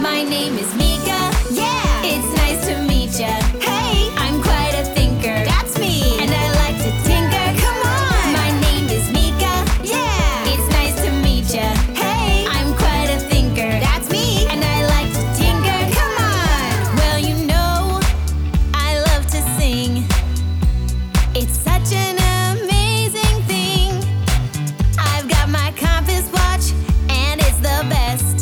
My name is Mika. Yeah, it's nice to meet ya. Hey, I'm quite a thinker. That's me. And I like to tinker. Come on. My name is Mika. Yeah, it's nice to meet ya. Hey, I'm quite a thinker. That's me. And I like to tinker. Come on. Well, you know, I love to sing. It's such an amazing thing. I've got my compass watch, and it's the best.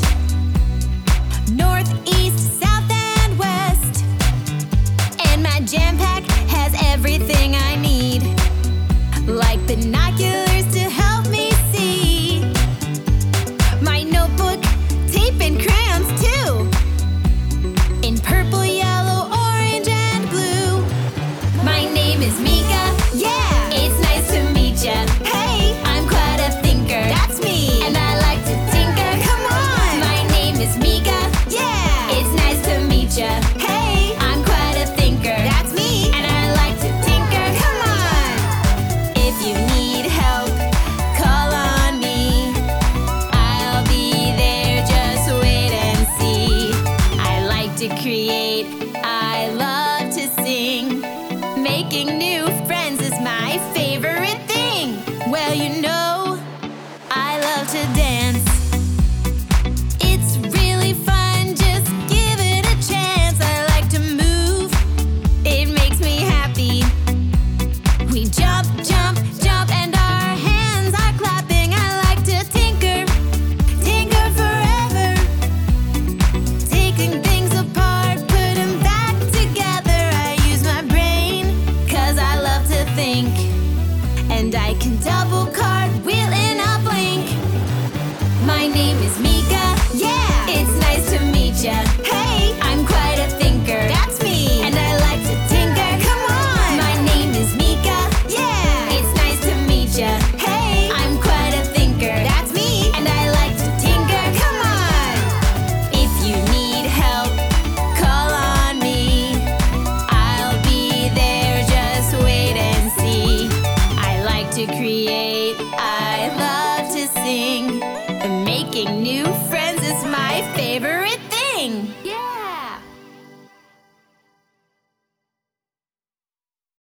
North, east, south, and west. And my jam pack has everything I need, like binoculars to help me see. My notebook, tape, and crayons too, in purple, yellow, orange, and blue. My name is Mika. Yeah, it's nice to meet ya. Hey, I'm quite a thinker. That's me. And I like to tinker. Come on. My name is Mika. Yeah, it's nice to meet ya. Hey, I'm quite a thinker. That's me. And I like to tinker. Come on. If you need help, call on me. I'll be there. Just wait and see. I like to create. I love to sing. Making new friends is my favorite thing. Well, you know, I love to dance. It's really fun, just give it a chance. I like to move, it makes me happy. We jump, jump, jump, and our hands are clapping. I like to tinker, tinker forever. Taking things apart, put them back together. I use my brain, 'cause I love to think. And I can double cartwheel in a blink. My name is Mika. Yeah, it's nice to meet ya. Hey, I'm quite a thinker. That's me. And I like to tinker. Come on. My name is Mika. Yeah, it's nice to meet ya. Hey, I'm quite a thinker. That's me. And I like to tinker. Come on. If you need help, call on me. I'll be there. Just wait and see. I like to create. I love to sing. And making new friends